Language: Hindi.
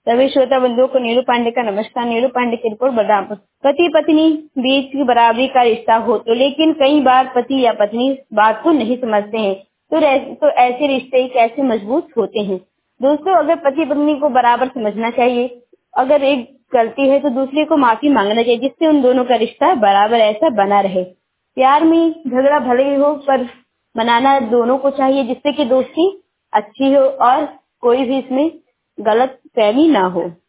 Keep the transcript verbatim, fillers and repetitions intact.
सभी श्रोता बंधुओं को नीलू पांडे का नमस्कार। नीलू पांडे की रिपोर्ट बलरामपुर। पति पत्नी बीच की बराबरी का रिश्ता हो तो लेकिन कई बार पति या पत्नी बात को नहीं समझते हैं तो, तो ऐसे रिश्ते कैसे मजबूत होते हैं। दोस्तों, अगर पति पत्नी को बराबर समझना चाहिए। अगर एक गलती है तो दूसरे को माफी मांगना चाहिए, जिससे उन दोनों का रिश्ता बराबर ऐसा बना रहे। प्यार में झगड़ा भले ही हो पर मनाना दोनों को चाहिए, जिससे कि दोस्ती अच्छी हो और कोई भी इसमें गलत फहमी ना हो।